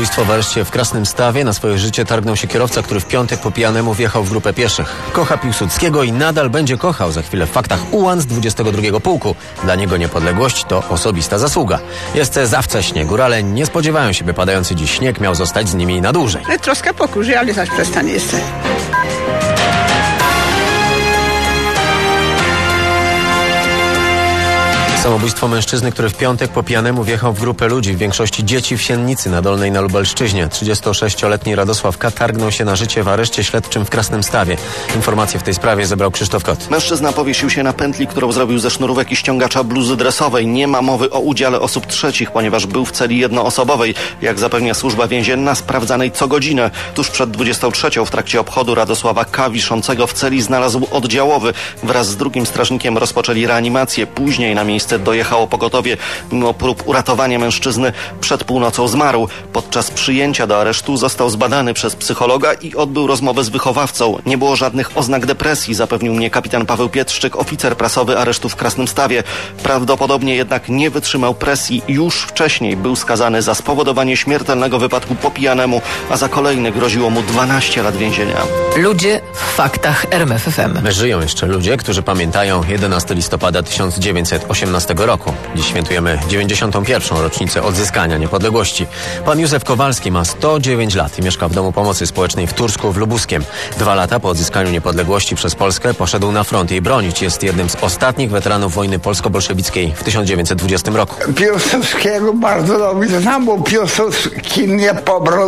Samobójstwo w areszcie w Krasnymstawie. Na swoje życie targnął się kierowca, który w piątek po pijanemu wjechał w grupę pieszych. Kocha Piłsudskiego i nadal będzie kochał. Za chwilę w faktach ułan z 22 pułku. Dla niego niepodległość to osobista zasługa. Jest za wcześnie. Górale nie spodziewają się, by padający dziś śnieg miał zostać z nimi na dłużej. Troszkę pokurzy, ale zaś przestanie jeszcze. Samobójstwo mężczyzny, który w piątek po pijanemu wjechał w grupę ludzi, w większości dzieci w Siennicy na Dolnej na Lubelszczyźnie. 36-letni Radosław K. targnął się na życie w areszcie śledczym w Krasnymstawie. Informacje w tej sprawie zebrał Krzysztof Kot. Mężczyzna powiesił się na pętli, którą zrobił ze sznurówek i ściągacza bluzy dresowej. Nie ma mowy o udziale osób trzecich, ponieważ był w celi jednoosobowej, jak zapewnia służba więzienna, sprawdzanej co godzinę. Tuż przed 23 w trakcie obchodu Radosława K. wiszącego w celi znalazł oddziałowy. Wraz z drugim strażnikiem rozpoczęli reanimację. Później na miejsce dojechało pogotowie. Mimo prób uratowania mężczyzny przed północą zmarł. Podczas przyjęcia do aresztu został zbadany przez psychologa i odbył rozmowę z wychowawcą. Nie było żadnych oznak depresji, zapewnił mnie kapitan Paweł Pietrzyk, oficer prasowy aresztu w Krasnymstawie. Prawdopodobnie jednak nie wytrzymał presji. Już wcześniej był skazany za spowodowanie śmiertelnego wypadku po pijanemu, a za kolejny groziło mu 12 lat więzienia. Ludzie w faktach RMF FM. Żyją jeszcze ludzie, którzy pamiętają 11 listopada 1918 roku. Dziś świętujemy 91. rocznicę odzyskania niepodległości. Pan Józef Kowalski ma 109 lat i mieszka w Domu Pomocy Społecznej w Tursku w Lubuskiem. 2 lata po odzyskaniu niepodległości przez Polskę poszedł na front jej bronić. Jest jednym z ostatnich weteranów wojny polsko-bolszewickiej w 1920 roku. Piłsudskiego bardzo dobrze znam, bo Piłsudski mnie pobrał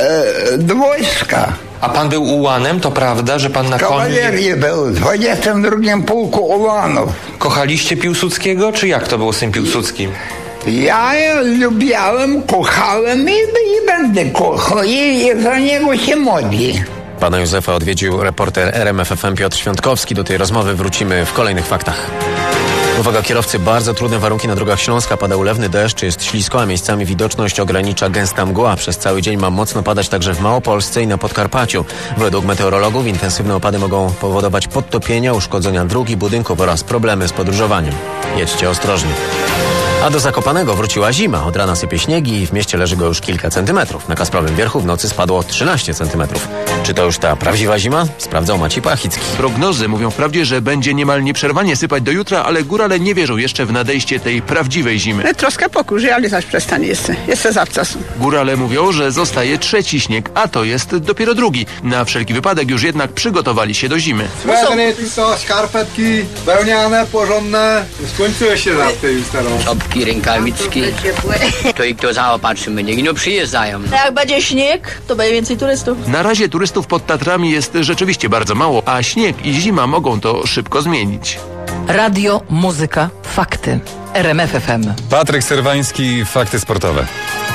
do wojska. A pan był ułanem, to prawda, że pan na koniu... Kawalerii był, w 22 pułku ułanów. Kochaliście Piłsudskiego, czy jak to było z tym Piłsudskim? Ja lubiałem, kochałem i będę kochał i za niego się modli. Pana Józefa odwiedził reporter RMF FM Piotr Świątkowski. Do tej rozmowy wrócimy w kolejnych faktach. Uwaga kierowcy, bardzo trudne warunki na drogach Śląska. Pada ulewny deszcz, jest ślisko, a miejscami widoczność ogranicza gęsta mgła. Przez cały dzień ma mocno padać także w Małopolsce i na Podkarpaciu. Według meteorologów intensywne opady mogą powodować podtopienia, uszkodzenia dróg i budynków oraz problemy z podróżowaniem. Jedźcie ostrożnie. A do Zakopanego wróciła zima. Od rana sypie śniegi i w mieście leży go już kilka centymetrów. Na Kasprowym Wierchu w nocy spadło 13 centymetrów. Czy to już ta prawdziwa zima? Sprawdzał Maciej Pachicki. Prognozy mówią wprawdzie, że będzie niemal nieprzerwanie sypać do jutra, ale górale nie wierzą jeszcze w nadejście tej prawdziwej zimy. Troszkę pokurzy, ale zaś przestanie jeszcze. Jeszcze zawczasu. Górale mówią, że zostaje trzeci śnieg, a to jest dopiero drugi. Na wszelki wypadek już jednak przygotowali się do zimy. Swetry, skarpetki, wełniane, porządne. Skończyło się na tej starą. Rękawiczki, to i kto zaopatrzymy, niech no przyjeżdżają. Jak będzie śnieg, to będzie więcej turystów. Na razie turystów pod Tatrami jest rzeczywiście bardzo mało, a śnieg i zima mogą to szybko zmienić. Radio, muzyka, fakty. RMF FM. Patryk Serwański, fakty sportowe.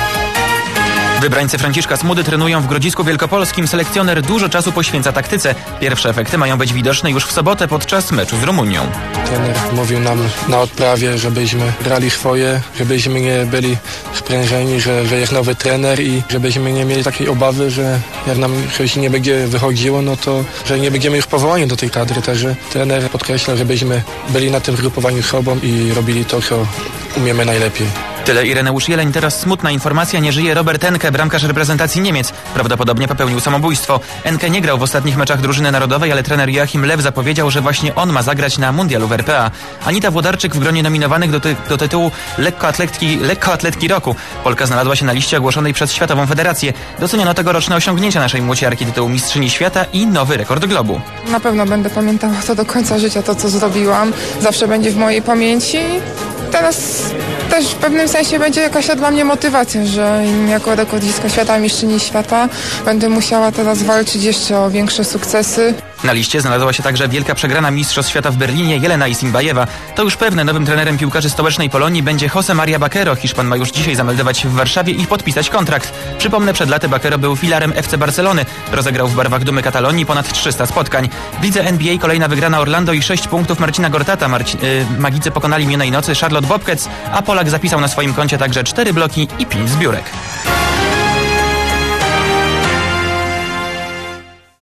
Wybrańcy Franciszka Smudy trenują w Grodzisku Wielkopolskim. Selekcjoner dużo czasu poświęca taktyce. Pierwsze efekty mają być widoczne już w sobotę podczas meczu z Rumunią. Trener mówił nam na odprawie, żebyśmy grali swoje, żebyśmy nie byli sprężeni, że jest nowy trener i żebyśmy nie mieli takiej obawy, że jak nam coś nie będzie wychodziło, no to że nie będziemy już powołani do tej kadry. Także trener podkreśla, żebyśmy byli na tym grupowaniu sobą i robili to, co umiemy najlepiej. Tyle Ireneusz Jeleń. Teraz smutna informacja. Nie żyje Robert Enke, bramkarz reprezentacji Niemiec. Prawdopodobnie popełnił samobójstwo. Enke nie grał w ostatnich meczach drużyny narodowej, ale trener Joachim Lew zapowiedział, że właśnie on ma zagrać na mundialu w RPA. Anita Włodarczyk w gronie nominowanych do tytułu lekkoatletki roku. Polka znalazła się na liście ogłoszonej przez Światową Federację. Doceniono tegoroczne osiągnięcia naszej młociarki, tytuł mistrzyni świata i nowy rekord globu. Na pewno będę pamiętała to do końca życia, to co zrobiłam. Zawsze będzie w mojej pamięci. Teraz też w pewnym sensie będzie jakaś dla mnie motywacja, że jako rekordzistka świata, mistrzyni świata będę musiała teraz walczyć jeszcze o większe sukcesy. Na liście znalazła się także wielka przegrana Mistrzostw Świata w Berlinie Jelena Isimbajewa. To już pewne, nowym trenerem piłkarzy stołecznej Polonii będzie José María Baquero. Hiszpan ma już dzisiaj zameldować się w Warszawie i podpisać kontrakt. Przypomnę, przed laty Baquero był filarem FC Barcelony. Rozegrał w barwach Dumy Katalonii ponad 300 spotkań. W lidze NBA kolejna wygrana Orlando i 6 punktów Marcina Gortata. Magicy pokonali minionej nocy Charlotte Bobcats, a Polak zapisał na swoim koncie także 4 bloki i 5 zbiórek.